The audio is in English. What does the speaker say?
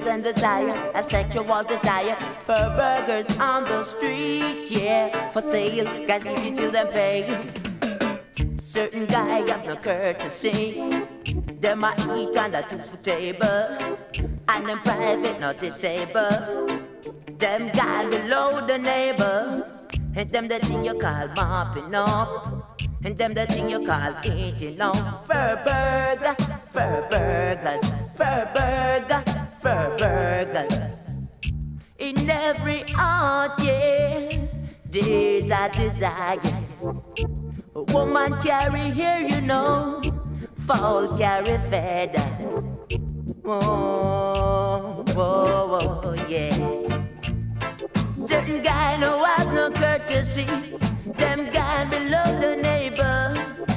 and desire, a sexual desire for burgers on the street, yeah, for sale, guys eat till them pay. Certain guy have no courtesy, them a eat on the two-foot table, and them private not disabled. Them guy below the neighbor, and them the thing you call mopping up, and them the thing you call eating up. Fur burgers, fur burgers, fur burger, fur burgers. In every heart, yeah, there's a desire. A woman carry hair, you know, fowl carry feather. Oh, oh, oh, yeah. Certain guy no have no courtesy. Them guy below the neighbor.